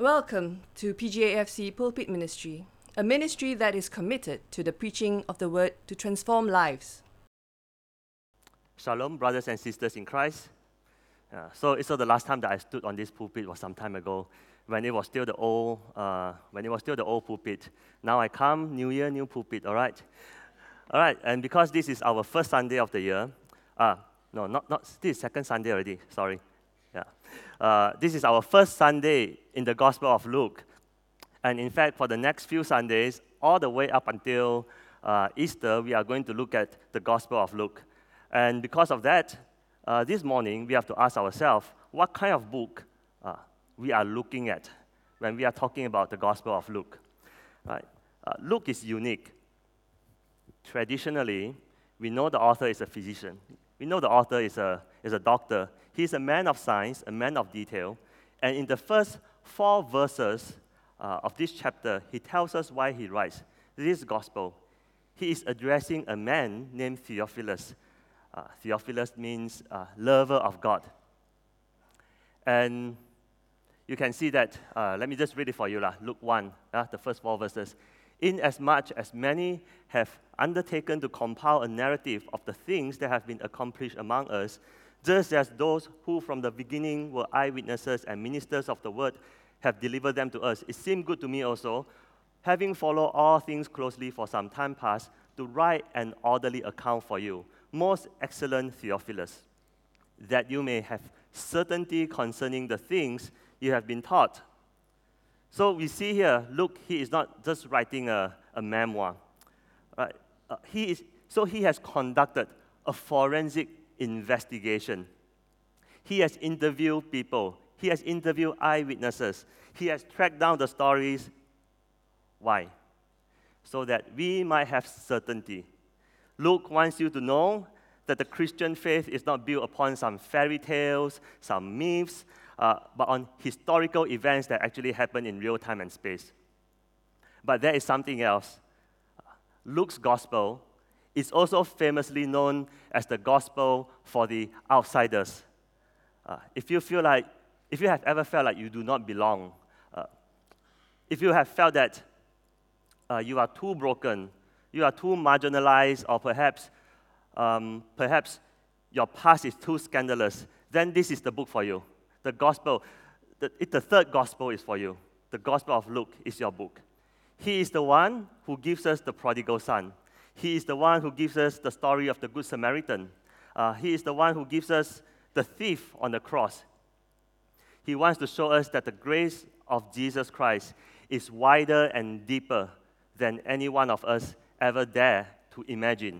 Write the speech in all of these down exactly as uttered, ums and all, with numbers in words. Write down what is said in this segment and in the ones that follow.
Welcome to P G A F C Pulpit Ministry, a ministry that is committed to the preaching of the Word to transform lives. Shalom, brothers and sisters in Christ. Uh, so it's so the last time that I stood on this pulpit was some time ago, when it was still the old, uh, when it was still the old pulpit. Now I come, New Year, new pulpit. All right, all right. And because this is our first Sunday of the year, uh, no, not not this is second Sunday already. Sorry, yeah. Uh, this is our first Sunday in the Gospel of Luke, and in fact, for the next few Sundays, all the way up until uh, Easter, we are going to look at the Gospel of Luke. And because of that, uh, this morning we have to ask ourselves what kind of book uh, we are looking at when we are talking about the Gospel of Luke. Right? Uh, Luke is unique. Traditionally, we know the author is a physician. We know the author is a, is a doctor. He's a man of science, a man of detail. And in the first four verses uh, of this chapter, he tells us why he writes this Gospel. He is addressing a man named Theophilus. Uh, Theophilus means uh, lover of God. And you can see that, uh, let me just read it for you, lah. Luke one, uh, the first four verses. Inasmuch as many have undertaken to compile a narrative of the things that have been accomplished among us, just as those who from the beginning were eyewitnesses and ministers of the word have delivered them to us, it seemed good to me also, having followed all things closely for some time past, to write an orderly account for you, most excellent Theophilus, that you may have certainty concerning the things you have been taught. So we see here, Luke, he is not just writing a, a memoir. Right? Uh, he is, so he has conducted a forensic investigation. He has interviewed people. He has interviewed eyewitnesses. He has tracked down the stories. Why? So that we might have certainty. Luke wants you to know that the Christian faith is not built upon some fairy tales, some myths, uh, but on historical events that actually happen in real time and space. But there is something else. Luke's gospel is also famously known as the gospel for the outsiders. Uh, if you feel like, if you have ever felt like you do not belong, uh, if you have felt that uh, you are too broken, you are too marginalized, or perhaps, um, perhaps your past is too scandalous, then this is the book for you. The gospel, the, it, the third gospel is for you. The Gospel of Luke is your book. He is the one who gives us the prodigal son. He is the one who gives us the story of the Good Samaritan. Uh, he is the one who gives us the thief on the cross. He wants to show us that the grace of Jesus Christ is wider and deeper than any one of us ever dare to imagine.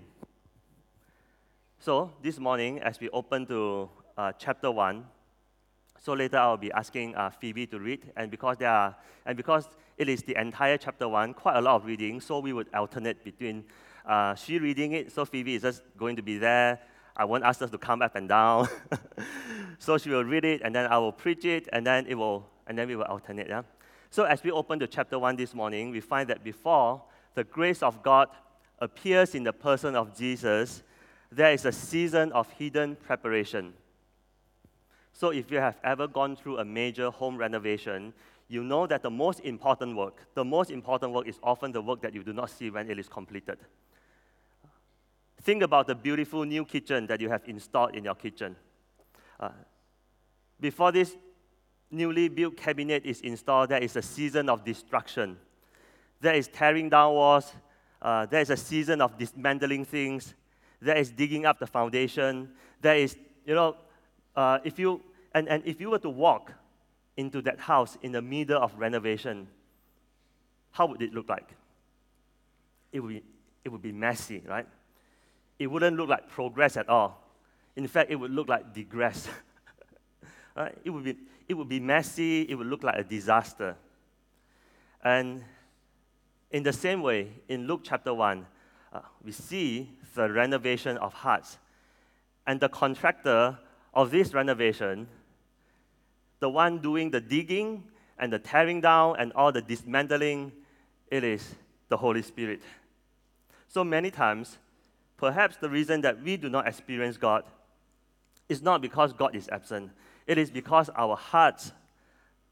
So this morning, as we open to uh, chapter one, so later I'll be asking uh, Phoebe to read, and because there are, and because it is the entire chapter one, quite a lot of reading, so we would alternate between uh, she reading it, so Phoebe is just going to be there. I won't ask her to come up and down, so she will read it, and then I will preach it, and then it will, and then we will alternate. Yeah. So as we open to chapter one this morning, we find that before the grace of God appears in the person of Jesus, there is a season of hidden preparation. So if you have ever gone through a major home renovation, you know that the most important work, the most important work is often the work that you do not see when it is completed. Think about the beautiful new kitchen that you have installed in your kitchen. Uh, before this newly built cabinet is installed, there is a season of destruction. There is tearing down walls. Uh, there is a season of dismantling things. There is digging up the foundation. There is, you know, uh, if you and, and if you were to walk into that house in the middle of renovation, how would it look like? It would be, it would be messy, right? It wouldn't look like progress at all. In fact, it would look like digress. Right? It would be, it would be messy. It would look like a disaster. And in the same way, in Luke chapter one, uh, we see the renovation of hearts. And the contractor of this renovation, the one doing the digging and the tearing down and all the dismantling, it is the Holy Spirit. So many times, perhaps the reason that we do not experience God is not because God is absent. It is because our hearts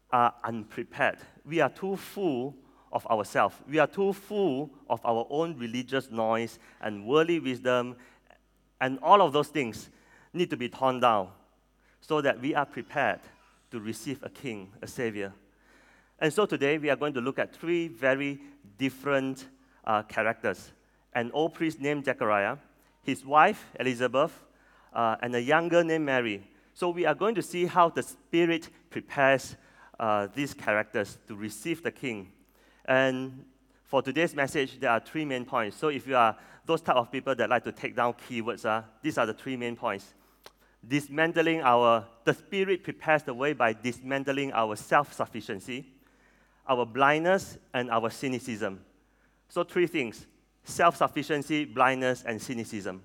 are unprepared. We are too full of ourselves. We are too full of our own religious noise and worldly wisdom, and all of those things need to be torn down so that we are prepared to receive a king, a savior. And so today we are going to look at three very different uh, characters. An old priest named Zechariah, his wife Elizabeth, uh, and a younger named Mary. So we are going to see how the Spirit prepares uh, these characters to receive the king. And for today's message, there are three main points. So if you are those type of people that like to take down keywords, uh, these are the three main points. Dismantling our, the Spirit prepares the way by dismantling our self-sufficiency, our blindness, and our cynicism. So three things: self-sufficiency, blindness, and cynicism.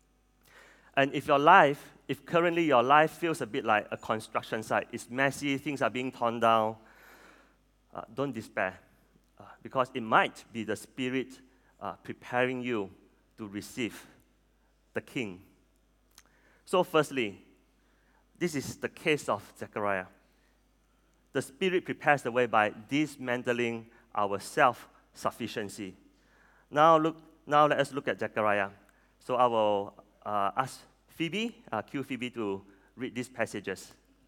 And if your life, if currently your life feels a bit like a construction site, it's messy, things are being torn down, uh, don't despair, uh, because it might be the Spirit uh, preparing you to receive the King. So firstly, this is the case of Zechariah. The Spirit prepares the way by dismantling our self-sufficiency. Now, look, now let us look at Zechariah. So I will uh, ask Phoebe, uh, cue Phoebe to read these passages.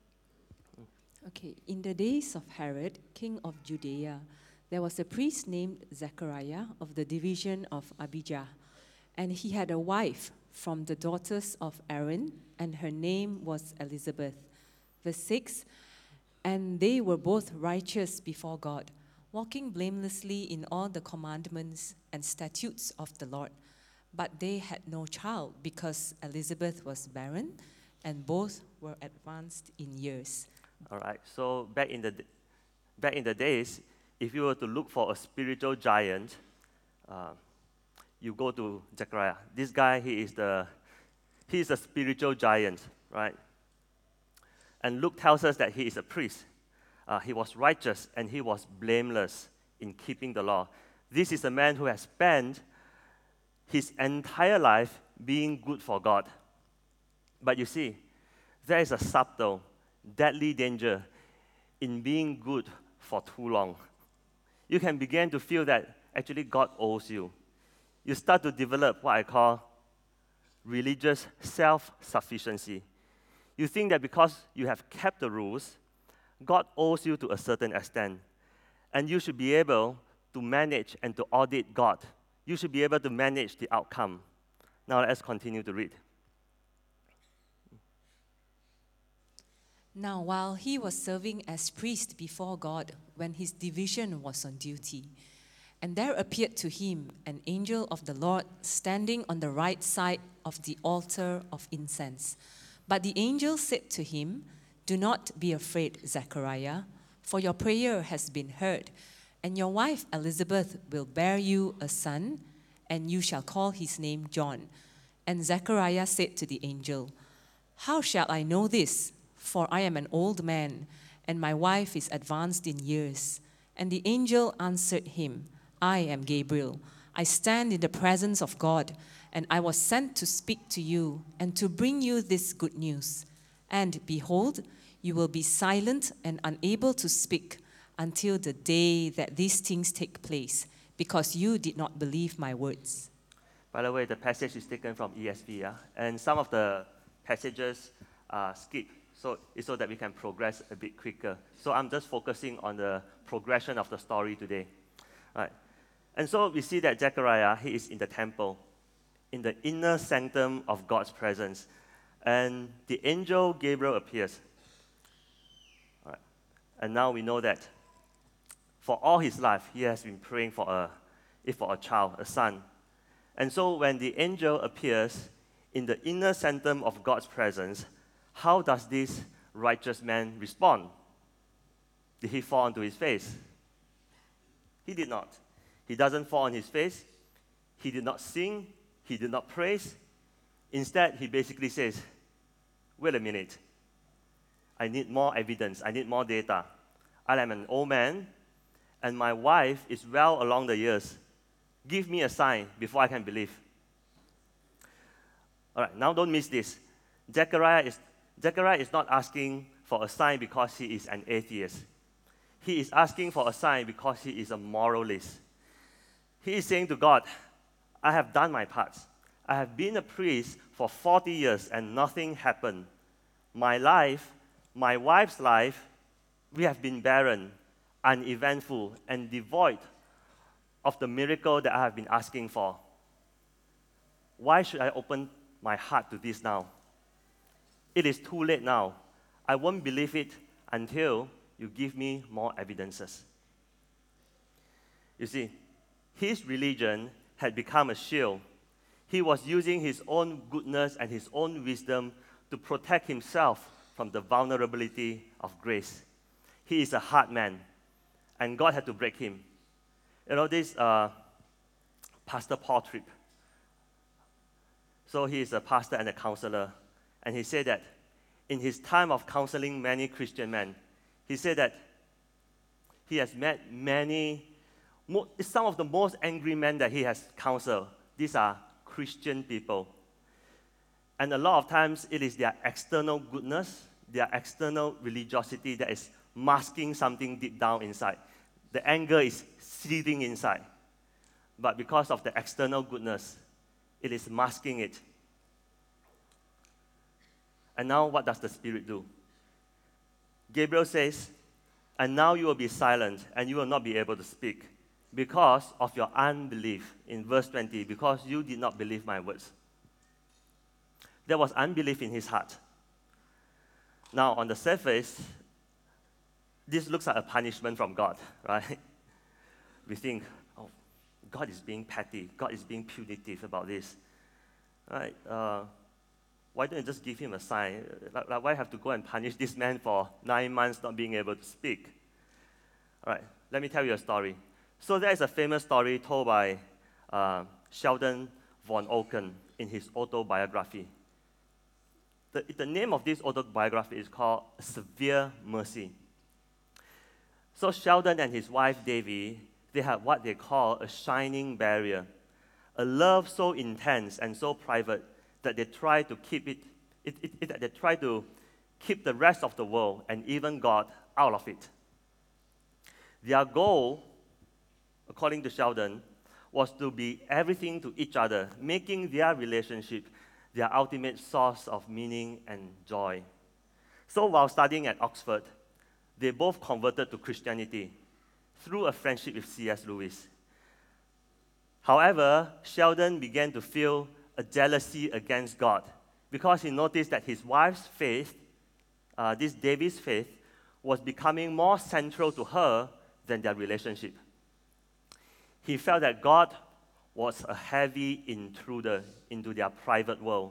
Okay, in the days of Herod, king of Judea, there was a priest named Zechariah of the division of Abijah, and he had a wife from the daughters of Aaron, and her name was Elizabeth. Verse six, and they were both righteous before God, walking blamelessly in all the commandments and statutes of the Lord. But they had no child because Elizabeth was barren, and both were advanced in years. All right, so back in the, back in the days, if you were to look for a spiritual giant, uh, you go to Zechariah. This guy, he is the, he is a spiritual giant, right? And Luke tells us that he is a priest. Uh, he was righteous and he was blameless in keeping the law. This is a man who has spent his entire life being good for God. But you see, there is a subtle, deadly danger in being good for too long. You can begin to feel that actually God owes you. You start to develop what I call religious self-sufficiency. You think that because you have kept the rules, God owes you to a certain extent, and you should be able to manage and to audit God. You should be able to manage the outcome. Now let's continue to read. Now, while he was serving as priest before God when his division was on duty, and there appeared to him an angel of the Lord standing on the right side of the altar of incense. But the angel said to him, "Do not be afraid, Zechariah, for your prayer has been heard, and your wife Elizabeth will bear you a son, and you shall call his name John." And Zechariah said to the angel, "How shall I know this? For I am an old man, and my wife is advanced in years." And the angel answered him, "I am Gabriel. I stand in the presence of God, and I was sent to speak to you and to bring you this good news. And behold, you will be silent and unable to speak until the day that these things take place, because you did not believe my words." By the way, the passage is taken from E S V, yeah? And some of the passages are skipped, so it's so that we can progress a bit quicker. So I'm just focusing on the progression of the story today. Right. And so we see that Zechariah, he is in the temple, in the inner sanctum of God's presence. And the angel Gabriel appears. All right. And now we know that for all his life, he has been praying for a, for a child, a son. And so when the angel appears in the inner sanctum of God's presence, how does this righteous man respond? Did he fall onto his face? He did not. He doesn't fall on his face. He did not sing. He did not praise. Instead, he basically says, "Wait a minute. I need more evidence. I need more data. I am an old man, and my wife is well along the years. Give me a sign before I can believe." All right, now don't miss this. Zechariah is, Zechariah is not asking for a sign because he is an atheist. he is asking for a sign because he is a moralist. He is saying to God, I have done my part. I have been a priest for forty years and nothing happened. My life, my wife's life, we have been barren, uneventful, and devoid of the miracle that I have been asking for. Why should I open my heart to this now? It is too late now. I won't believe it until you give me more evidences. You see, his religion had become a shield. He was using his own goodness and his own wisdom to protect himself from the vulnerability of grace. He is a hard man, and God had to break him. You know, this uh, Pastor Paul Tripp. So he is a pastor and a counselor, and he said that in his time of counseling many Christian men, he said that he has met many, some of the most angry men that he has counseled. These are Christian people. And a lot of times it is their external goodness, their external religiosity that is masking something deep down inside. The anger is seething inside. But because of the external goodness, it is masking it. And now what does the Spirit do? Gabriel says, and now you will be silent and you will not be able to speak because of your unbelief. In verse twenty, because you did not believe my words. There was unbelief in his heart. Now, on the surface, this looks like a punishment from God, right? We think, oh, God is being petty. God is being punitive about this. Right? Uh, why don't you just give him a sign? Like, like, why have to go and punish this man for nine months not being able to speak? All right, let me tell you a story. So there is a famous story told by uh, Sheldon von Oken in his autobiography. The, the name of this autobiography is called Severe Mercy. So Sheldon and his wife, Davy, they had what they call a shining barrier, a love so intense and so private that they try to keep it, it, it, it they try to keep the rest of the world and even God out of it. Their goal, according to Sheldon, was to be everything to each other, making their relationship their ultimate source of meaning and joy. So while studying at Oxford, they both converted to Christianity through a friendship with C S Lewis. However, Sheldon began to feel a jealousy against God because he noticed that his wife's faith, uh, this Davy's faith, was becoming more central to her than their relationship. He felt that God was a heavy intruder into their private world.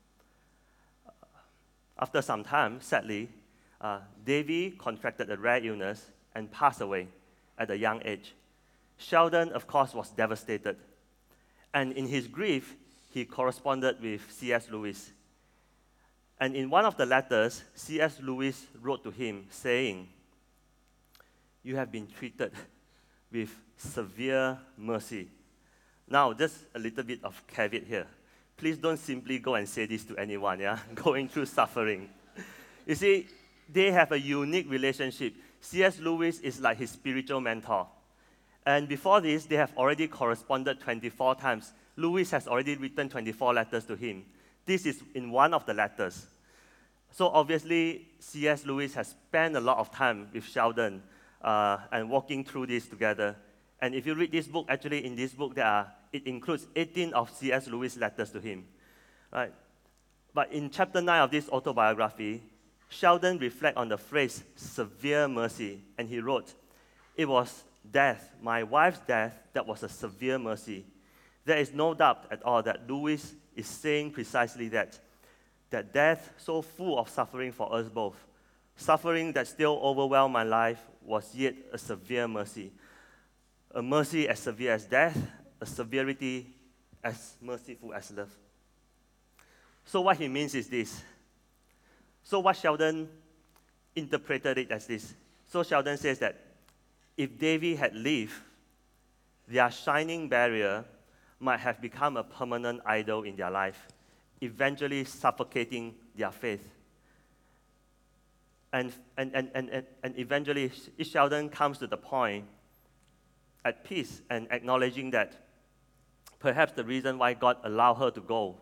After some time, sadly, uh, Davy contracted a rare illness and passed away at a young age. Sheldon, of course, was devastated. And in his grief, he corresponded with C S Lewis. And in one of the letters, C S Lewis wrote to him saying, "You have been treated with severe mercy." Now, just a little bit of caveat here. Please don't simply go and say this to anyone, yeah? Going through suffering. You see, they have a unique relationship. C S Lewis is like his spiritual mentor. And before this, they have already corresponded twenty-four times. Lewis has already written twenty-four letters to him. This is in one of the letters. So obviously, C S Lewis has spent a lot of time with Sheldon uh, and walking through this together. And if you read this book, actually in this book, there are, it includes eighteen of C S Lewis' letters to him. Right? But in chapter nine of this autobiography, Sheldon reflects on the phrase, severe mercy, and he wrote, "It was death, my wife's death, that was a severe mercy. There is no doubt at all that Lewis is saying precisely that, that death so full of suffering for us both, suffering that still overwhelmed my life, was yet a severe mercy. A mercy as severe as death, a severity as merciful as love." So what he means is this. So what Sheldon interpreted it as this. So Sheldon says that if Davy had lived, their shining barrier might have become a permanent idol in their life, eventually suffocating their faith. And, and, and, and, and, and eventually, Sheldon comes to the point at peace and acknowledging that perhaps the reason why God allowed her to go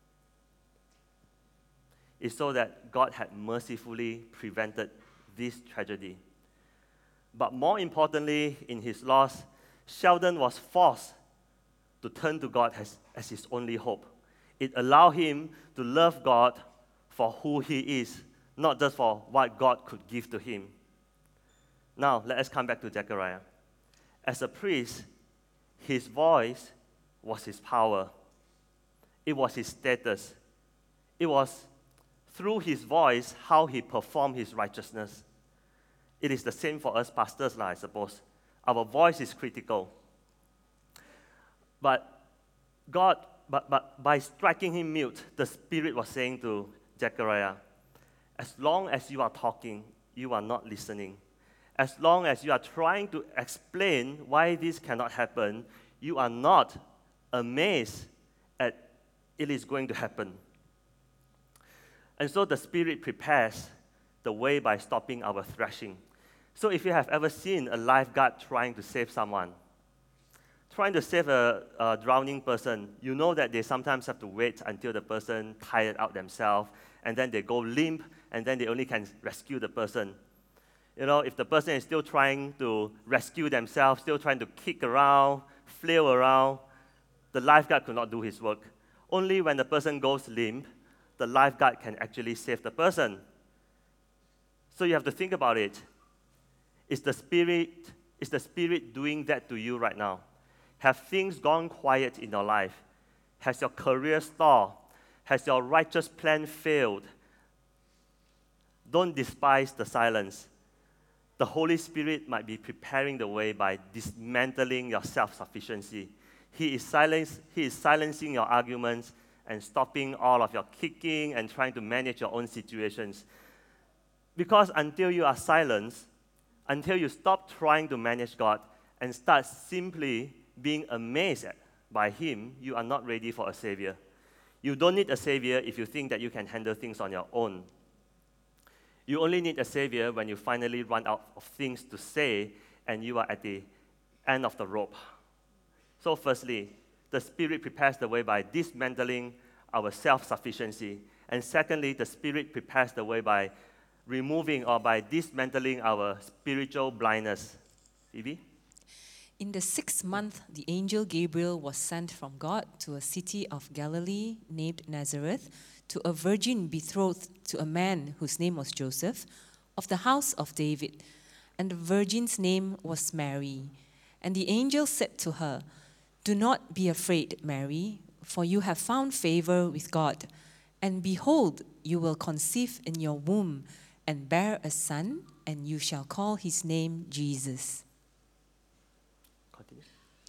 is so that God had mercifully prevented this tragedy. But more importantly, in his loss, Sheldon was forced to turn to God as, as his only hope. It allowed him to love God for who he is, not just for what God could give to him. Now, let us come back to Zechariah. As a priest, his voice was his power. It was his status. It was through his voice how he performed his righteousness. It is the same for us pastors, I suppose. Our voice is critical. But God, but, but by striking him mute, the Spirit was saying to Zechariah, as long as you are talking, you are not listening. As long as you are trying to explain why this cannot happen, you are not amazed at it is going to happen. And so the Spirit prepares the way by stopping our thrashing. So if you have ever seen a lifeguard trying to save someone, trying to save a, a drowning person, you know that they sometimes have to wait until the person tired out themselves, and then they go limp, and then they only can rescue the person. You know, if the person is still trying to rescue themselves, still trying to kick around, flail around, the lifeguard could not do his work. Only when the person goes limp, the lifeguard can actually save the person. So you have to think about it. Is the Spirit, is the Spirit doing that to you right now? Have things gone quiet in your life? Has your career stalled? Has your righteous plan failed? Don't despise the silence. The Holy Spirit might be preparing the way by dismantling your self-sufficiency. He is, silence, he is silencing your arguments and stopping all of your kicking and trying to manage your own situations. Because until you are silenced, until you stop trying to manage God and start simply being amazed at, by Him, you are not ready for a Savior. You don't need a Savior if you think that you can handle things on your own. You only need a Savior when you finally run out of things to say and you are at the end of the rope. So firstly, the Spirit prepares the way by dismantling our self-sufficiency. And secondly, the Spirit prepares the way by removing or by dismantling our spiritual blindness. Phoebe? In the sixth month, the angel Gabriel was sent from God to a city of Galilee named Nazareth, to a virgin betrothed to a man whose name was Joseph, of the house of David. And the virgin's name was Mary. And the angel said to her, "Do not be afraid, Mary, for you have found favor with God. And behold, you will conceive in your womb and bear a son, and you shall call his name Jesus." Continue.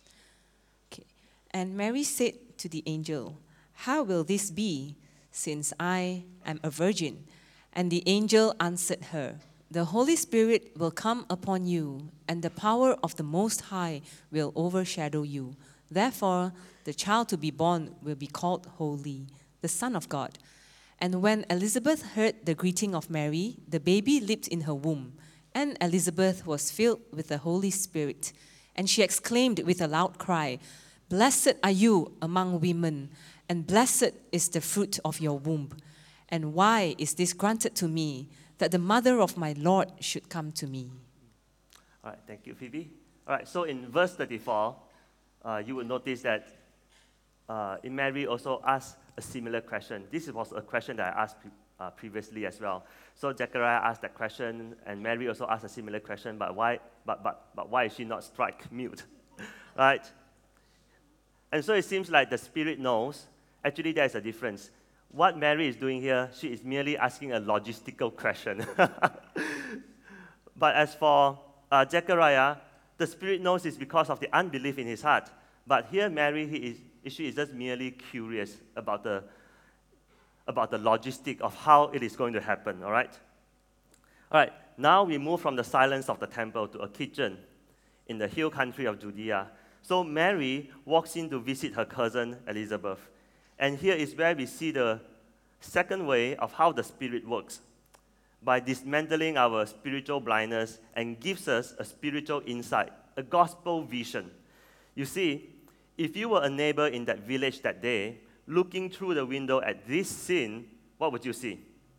Okay. And Mary said to the angel, "How will this be, since I am a virgin?" And the angel answered her, "The Holy Spirit will come upon you, and the power of the Most High will overshadow you. Therefore, the child to be born will be called Holy, the Son of God. And when Elizabeth heard the greeting of Mary, the baby leaped in her womb, and Elizabeth was filled with the Holy Spirit. And she exclaimed with a loud cry, 'Blessed are you among women, and blessed is the fruit of your womb. And why is this granted to me, that the mother of my Lord should come to me?'" All right, thank you, Phoebe. All right, so in verse thirty-four, uh, you will notice that uh, Mary also asked a similar question. This was a question that I asked pre- uh, previously as well. So Zechariah asked that question, and Mary also asked a similar question, but why, but, but, but why is she not struck mute? Right? And so it seems like the Spirit knows. Actually, there's a difference. What Mary is doing here, she is merely asking a logistical question. But as for uh, Zechariah, the Spirit knows it's because of the unbelief in his heart. But here, Mary, he is, she is just merely curious about the, about the logistic of how it is going to happen, all right? All right, now we move from the silence of the temple to a kitchen in the hill country of Judea. So Mary walks in to visit her cousin Elizabeth. And here is where we see the second way of how the Spirit works. by dismantling our spiritual blindness and gives us a spiritual insight, a gospel vision. You see, if you were a neighbor in that village that day, looking through the window at this scene, what would you see?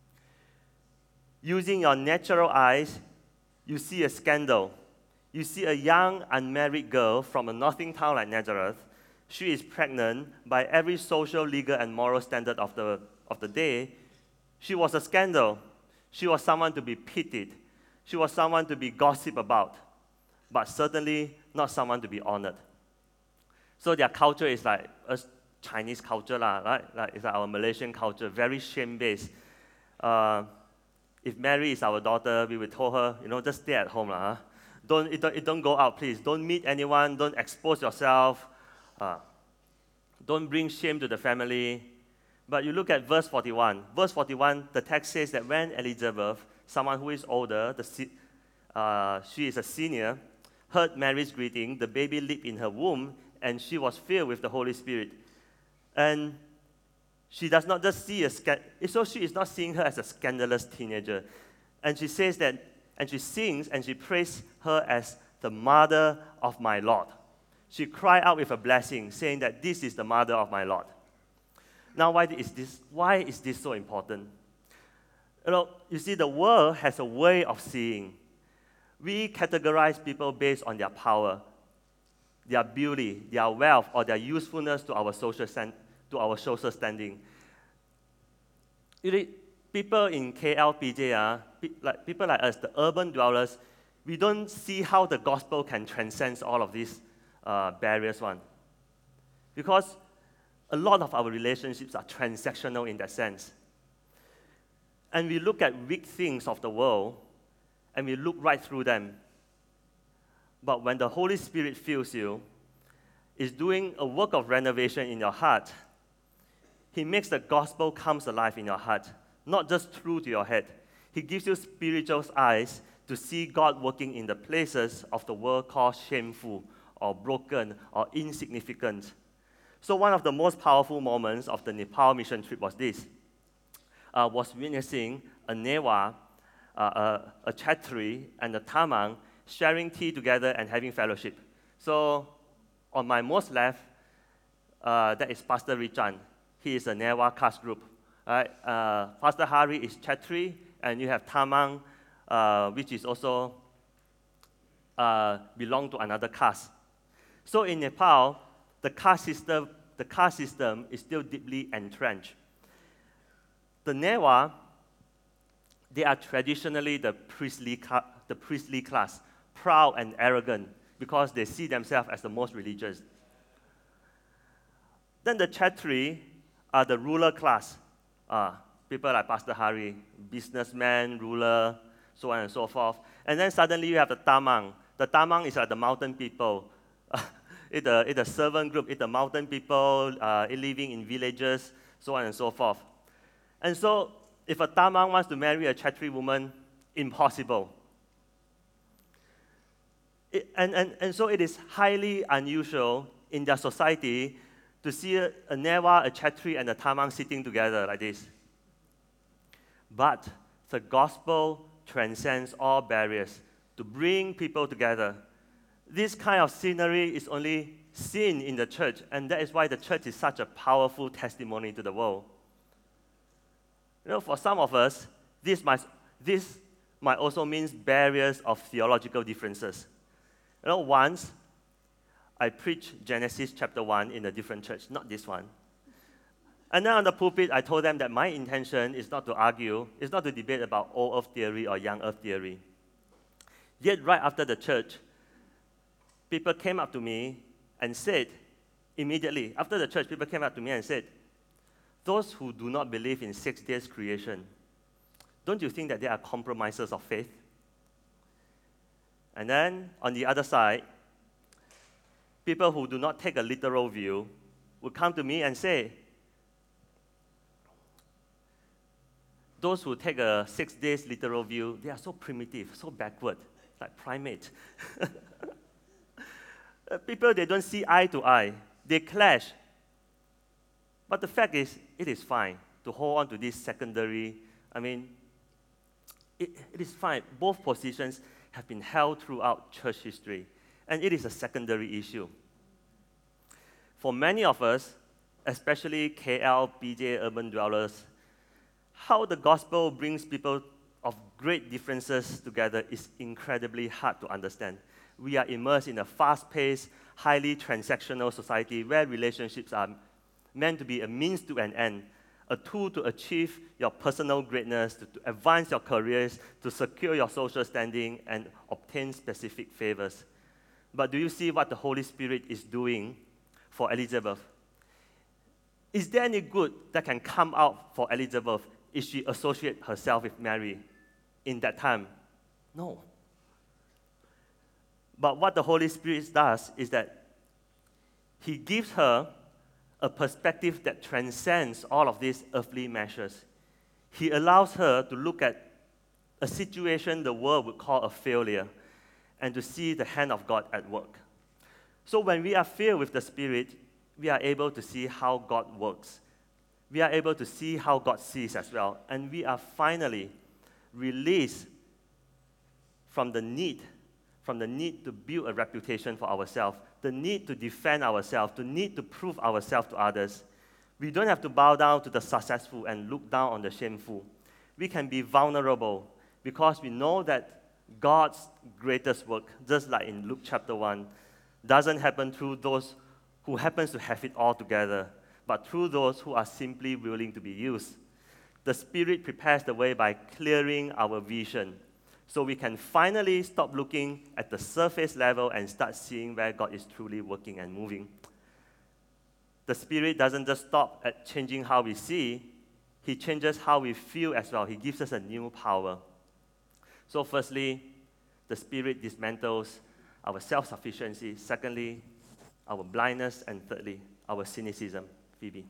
Using your natural eyes, you see a scandal. You see a young, unmarried girl from a nothing town like Nazareth. She is pregnant by every social, legal, and moral standard of the, of the day. She was a scandal. She was someone to be pitied. She was someone to be gossiped about, but certainly not someone to be honored. So their culture is like a Chinese culture, lah, right? Like it's like our Malaysian culture, very shame-based. Uh, if Mary is our daughter, we would tell her, you know, just stay at home, lah. Huh? Don't, it don't, it don't go out, please. Don't meet anyone. Don't expose yourself. Uh, don't bring shame to the family. But you look at verse forty-one. Verse forty-one, the text says that when Elizabeth, someone who is older, the, uh, she is a senior, heard Mary's greeting, the baby leaped in her womb, and she was filled with the Holy Spirit. And she does not just see a scan- so she is not seeing her as a scandalous teenager. And she says that, and she sings and she prays her as the mother of my Lord. She cried out with a blessing, saying that this is the mother of my Lord. Now, why is this, why is this so important? You know, you see, the world has a way of seeing. We categorize people based on their power, their beauty, their wealth, or their usefulness to our social stand, to our social standing. You know, people in K L P J, uh, pe- like people like us, the urban dwellers, we don't see how the gospel can transcend all of these uh, barriers. One, because a lot of our relationships are transactional in that sense. And we look at weak things of the world, and we look right through them. But when the Holy Spirit fills you, is doing a work of renovation in your heart, He makes the gospel comes alive in your heart, not just through to your head. He gives you spiritual eyes to see God working in the places of the world called shameful or broken or insignificant. So one of the most powerful moments of the Nepal mission trip was this, uh, was witnessing a Newa, uh, a, a Chatri, and a Tamang sharing tea together and having fellowship. So on my most left, uh, that is Pastor Richan. He is a Newa caste group. Right? Uh, Pastor Hari is Chatri, and you have Tamang, uh, which is also uh, belong to another caste. So in Nepal, the caste system, the caste system is still deeply entrenched. The Newa, they are traditionally the priestly, the priestly class, proud and arrogant because they see themselves as the most religious. Then the Chatri are the ruler class, uh, people like Pastor Hari, businessman, ruler, so on and so forth. And then suddenly you have the Tamang. The Tamang is like the mountain people. It's a, it's a servant group, it's the mountain people uh, living in villages, so on and so forth. And so, if a Tamang wants to marry a Chatri woman, impossible. It, and, and, and so it is highly unusual in their society to see a, a Newa, a Chatri, and a Tamang sitting together like this. But the gospel transcends all barriers to bring people together. This kind of scenery is only seen in the church, and that is why the church is such a powerful testimony to the world. You know, for some of us, this might, this might also mean barriers of theological differences. You know, once I preached Genesis chapter one in a different church, not this one. And then on the pulpit, I told them that my intention is not to argue, it's not to debate about old earth theory or young earth theory. Yet right after the church, people came up to me and said, immediately, after the church, people came up to me and said, those who do not believe in six days creation, don't you think that they are compromisers of faith? And then, on the other side, people who do not take a literal view would come to me and say, those who take a six days literal view, they are so primitive, so backward, like primate. People, they don't see eye to eye. They clash. But the fact is, it is fine to hold on to this secondary, I mean, it, it is fine. Both positions have been held throughout church history, and it is a secondary issue. For many of us, especially K L, B J urban dwellers, how the gospel brings people of great differences together is incredibly hard to understand. We are immersed in a fast-paced, highly transactional society where relationships are meant to be a means to an end, a tool to achieve your personal greatness, to, to advance your careers, to secure your social standing, and obtain specific favors. But do you see what the Holy Spirit is doing for Elizabeth? Is there any good that can come out for Elizabeth if she associates herself with Mary in that time? No. But what the Holy Spirit does is that He gives her a perspective that transcends all of these earthly measures. He allows her to look at a situation the world would call a failure and to see the hand of God at work. So when we are filled with the Spirit, we are able to see how God works. We are able to see how God sees as well. And we are finally released from the need, from the need to build a reputation for ourselves, the need to defend ourselves, the need to prove ourselves to others. We don't have to bow down to the successful and look down on the shameful. We can be vulnerable because we know that God's greatest work, just like in Luke chapter one, doesn't happen through those who happens to have it all together, but through those who are simply willing to be used. The Spirit prepares the way by clearing our vision, so we can finally stop looking at the surface level and start seeing where God is truly working and moving. The Spirit doesn't just stop at changing how we see, He changes how we feel as well. He gives us a new power. So firstly, the Spirit dismantles our self-sufficiency. Secondly, our blindness. And thirdly, our cynicism. Phoebe.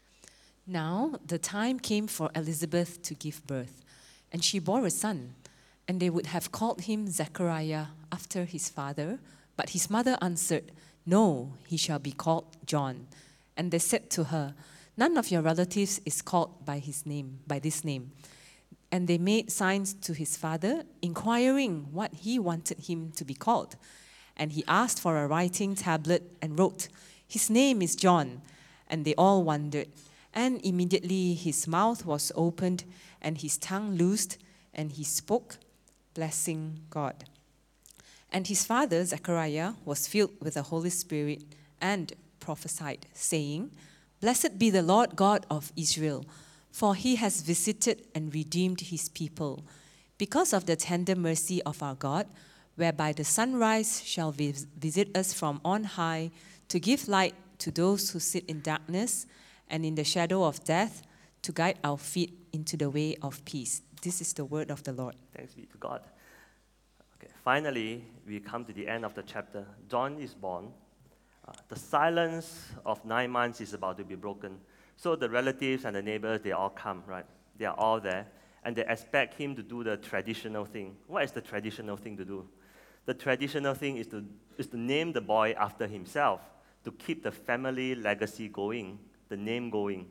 Now the time came for Elizabeth to give birth, and she bore a son, and they would have called him Zechariah after his father. But his mother answered, "No, he shall be called John." And they said to her, "None of your relatives is called by his name, by this name." And they made signs to his father, inquiring what he wanted him to be called. And he asked for a writing tablet and wrote, "His name is John." And they all wondered. And immediately his mouth was opened and his tongue loosed, and he spoke, blessing God. And his father, Zechariah, was filled with the Holy Spirit and prophesied, saying, "Blessed be the Lord God of Israel, for he has visited and redeemed his people, because of the tender mercy of our God, whereby the sunrise shall vis- visit us from on high, to give light to those who sit in darkness and in the shadow of death, to guide our feet into the way of peace." This is the word of the Lord. Thanks be to God. Okay, finally, we come to the end of the chapter. John is born. Uh, the silence of nine months is about to be broken. So the relatives and the neighbors, they all come, right? They are all there, and they expect him to do the traditional thing. What is the traditional thing to do? The traditional thing is to, is to name the boy after himself, to keep the family legacy going, the name going.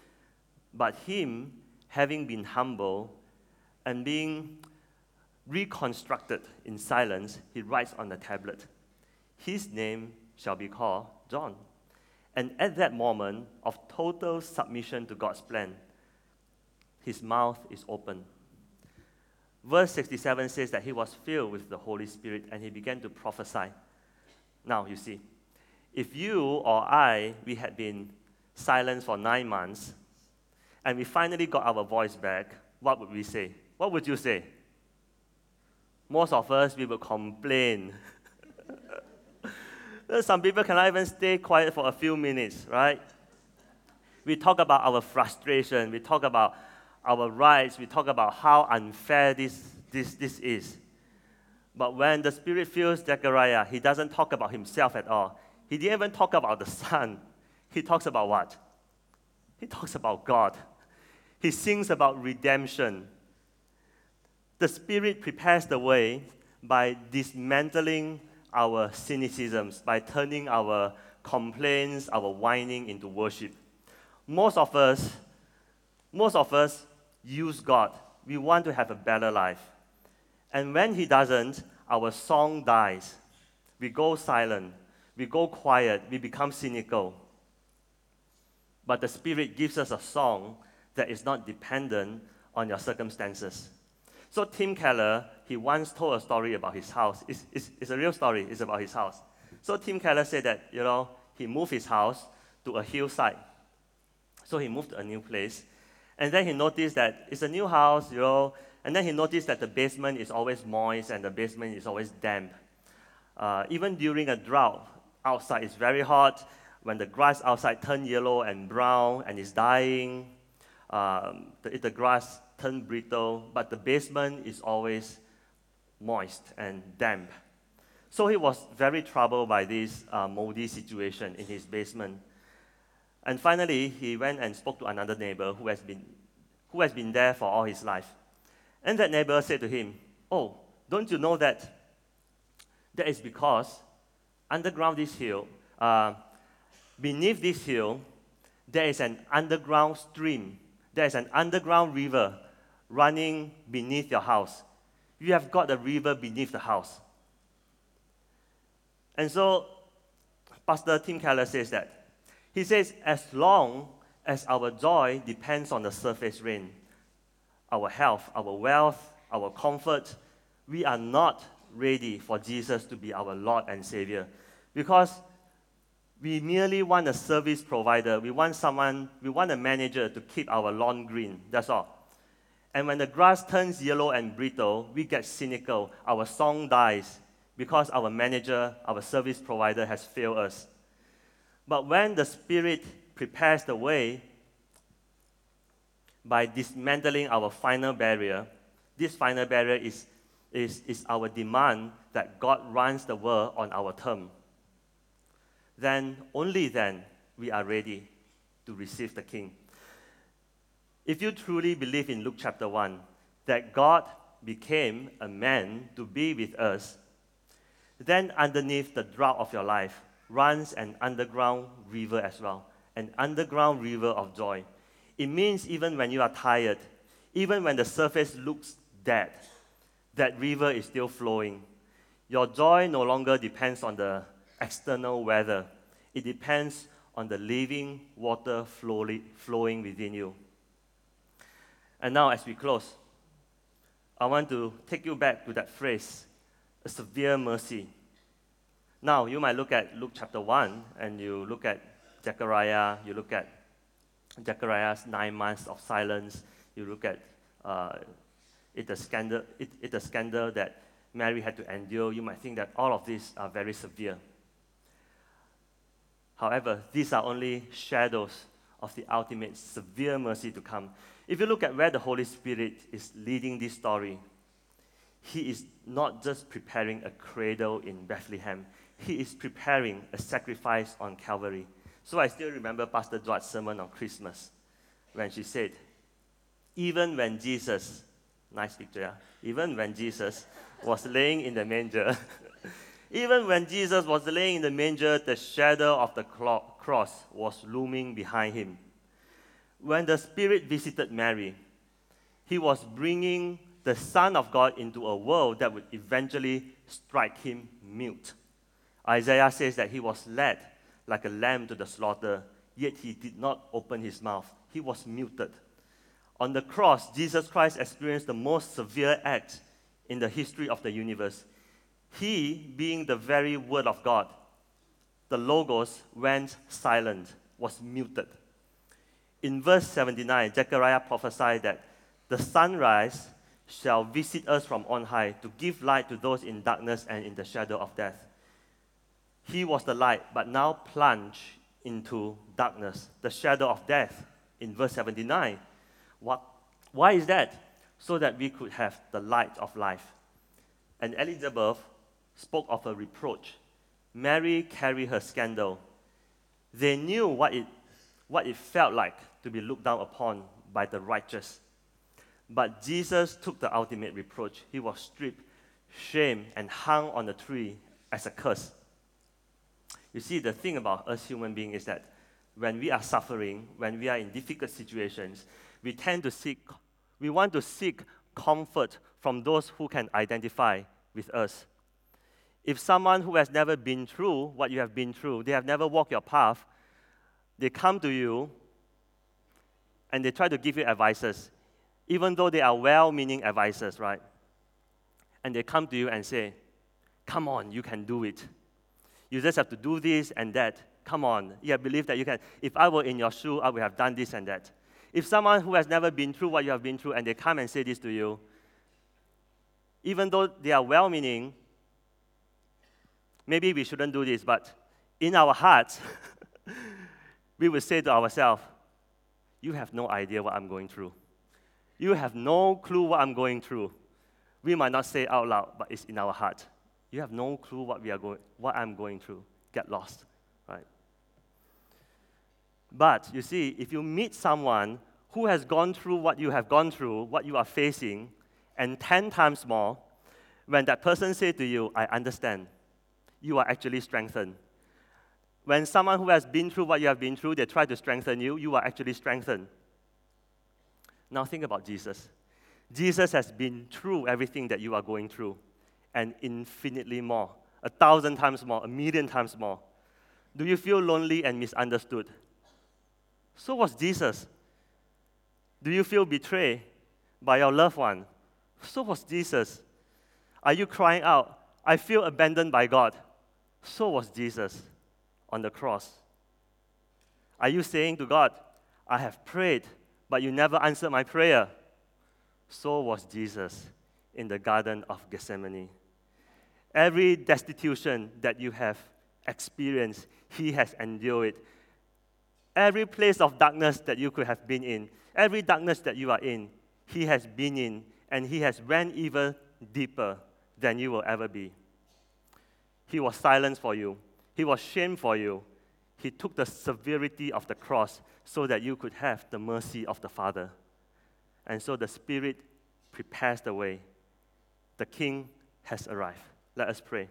But him, having been humble and being reconstructed in silence, he writes on the tablet, "His name shall be called John." And at that moment of total submission to God's plan, his mouth is open. Verse sixty-seven says that he was filled with the Holy Spirit and he began to prophesy. Now, you see, if you or I, we had been silent for nine months and we finally got our voice back, what would we say? What would you say? Most of us, we would complain. Some people cannot even stay quiet for a few minutes, right? We talk about our frustration. We talk about our rights. We talk about how unfair this, this, this is. But when the Spirit fills Zechariah, he doesn't talk about himself at all. He didn't even talk about the Son. He talks about what? He talks about God. He sings about redemption. The Spirit prepares the way by dismantling our cynicisms, by turning our complaints, our whining into worship. Most of us, most of us use God, we want to have a better life. And when he doesn't, our song dies. We go silent, we go quiet, we become cynical. But the Spirit gives us a song that is not dependent on your circumstances. So Tim Keller, he once told a story about his house. It's, it's, it's a real story, it's about his house. So Tim Keller said that, you know, he moved his house to a hillside. So he moved to a new place. And then he noticed that it's a new house, you know, and then he noticed that the basement is always moist and the basement is always damp. Uh, even during a drought, outside it's very hot. When the grass outside turns yellow and brown and is dying, um, the, the grass turns brittle, but the basement is always moist and damp. So he was very troubled by this uh, moldy situation in his basement. And finally, he went and spoke to another neighbor who has been, who has been there for all his life. And that neighbor said to him, "Oh, don't you know that that is because underground this hill, uh, beneath this hill, there is an underground stream, there is an underground river running beneath your house. You have got a river beneath the house." And so, Pastor Tim Keller says that. He says, as long as our joy depends on the surface rain, our health, our wealth, our comfort, we are not ready for Jesus to be our Lord and Savior. Because we merely want a service provider. We want someone, we want a manager to keep our lawn green. That's all. And when the grass turns yellow and brittle, we get cynical. Our song dies because our manager, our service provider has failed us. But when the Spirit prepares the way by dismantling our final barrier, this final barrier is, is, is our demand that God runs the world on our term. Then, only then, we are ready to receive the King. If you truly believe in Luke chapter one, that God became a man to be with us, then underneath the drought of your life runs an underground river as well, an underground river of joy. It means even when you are tired, even when the surface looks dead, that river is still flowing. Your joy no longer depends on the external weather. It depends on the living water flowing within you. And now as we close, I want to take you back to that phrase, a severe mercy. Now, you might look at Luke chapter one, and you look at Zechariah, you look at Zechariah's nine months of silence, you look at uh, it, a scandal, it, it a scandal that Mary had to endure. You might think that all of these are very severe. However, these are only shadows of the ultimate severe mercy to come. If you look at where the Holy Spirit is leading this story, He is not just preparing a cradle in Bethlehem. He is preparing a sacrifice on Calvary. So I still remember Pastor George's sermon on Christmas when she said, even when Jesus, nice picture, yeah? Even when Jesus was laying in the manger, even when Jesus was laying in the manger, the shadow of the cross was looming behind him. When the Spirit visited Mary, He was bringing the Son of God into a world that would eventually strike him mute. Isaiah says that he was led like a lamb to the slaughter, yet he did not open his mouth. He was muted. On the cross, Jesus Christ experienced the most severe act in the history of the universe. He, being the very Word of God, the Logos, went silent, was muted. In verse seventy-nine, Zechariah prophesied that the sunrise shall visit us from on high to give light to those in darkness and in the shadow of death. He was the light, but now plunged into darkness, the shadow of death, in verse seventy-nine. What, why is that? So that we could have the light of life. And Elizabeth spoke of a reproach. Mary carried her scandal. They knew what it, what it felt like to be looked down upon by the righteous. But Jesus took the ultimate reproach. He was stripped, shamed, and hung on a tree as a curse. You see, the thing about us human beings is that when we are suffering, when we are in difficult situations, we tend to seek, we want to seek comfort from those who can identify with us. If someone who has never been through what you have been through, they have never walked your path, they come to you and they try to give you advices, even though they are well-meaning advices, right? And they come to you and say, come on, you can do it. You just have to do this and that. Come on, yeah, believe that you can. If I were in your shoe, I would have done this and that. If someone who has never been through what you have been through and they come and say this to you, even though they are well-meaning, maybe we shouldn't do this, but in our hearts, we would say to ourselves, you have no idea what I'm going through. You have no clue what I'm going through. We might not say it out loud, but it's in our heart. You have no clue what we are going, what I'm going through. Get lost, right? But you see, if you meet someone who has gone through what you have gone through, what you are facing, and ten times more, when that person says to you, I understand, you are actually strengthened. When someone who has been through what you have been through, they try to strengthen you, you are actually strengthened. Now think about Jesus. Jesus has been through everything that you are going through, and infinitely more, a thousand times more, a million times more. Do you feel lonely and misunderstood? So was Jesus. Do you feel betrayed by your loved one? So was Jesus. Are you crying out, I feel abandoned by God? So was Jesus on the cross. Are you saying to God, I have prayed, but you never answered my prayer? So was Jesus in the Garden of Gethsemane. Every destitution that you have experienced, he has endured it. Every place of darkness that you could have been in, every darkness that you are in, he has been in, and he has went even deeper than you will ever be. He was silenced for you. He was shamed for you. He took the severity of the cross so that you could have the mercy of the Father. And so the Spirit prepares the way. The King has arrived. Let us pray.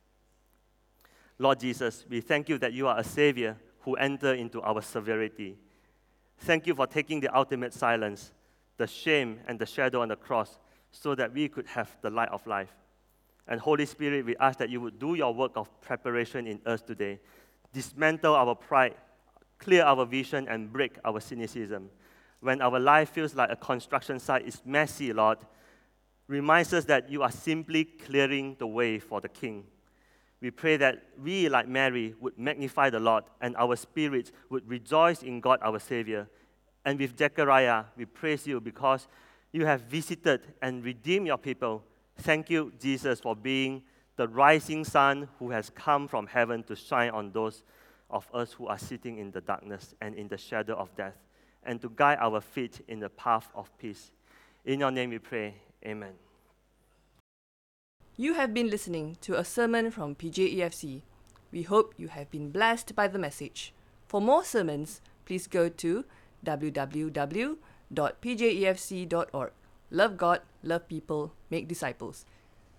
Lord Jesus, we thank you that you are a Savior who entered into our severity. Thank you for taking the ultimate silence, the shame and the shadow on the cross, so that we could have the light of life. And Holy Spirit, we ask that you would do your work of preparation in us today. Dismantle our pride, clear our vision, and break our cynicism. When our life feels like a construction site is messy, Lord, reminds us that you are simply clearing the way for the King. We pray that we, like Mary, would magnify the Lord, and our spirits would rejoice in God our Savior. And with Zechariah, we praise you because you have visited and redeemed your people. Thank you, Jesus, for being the rising sun who has come from heaven to shine on those of us who are sitting in the darkness and in the shadow of death, and to guide our feet in the path of peace. In your name we pray, amen. You have been listening to a sermon from P J E F C. We hope you have been blessed by the message. For more sermons, please go to w w w dot p j e f c dot org. Love God, love people, make disciples.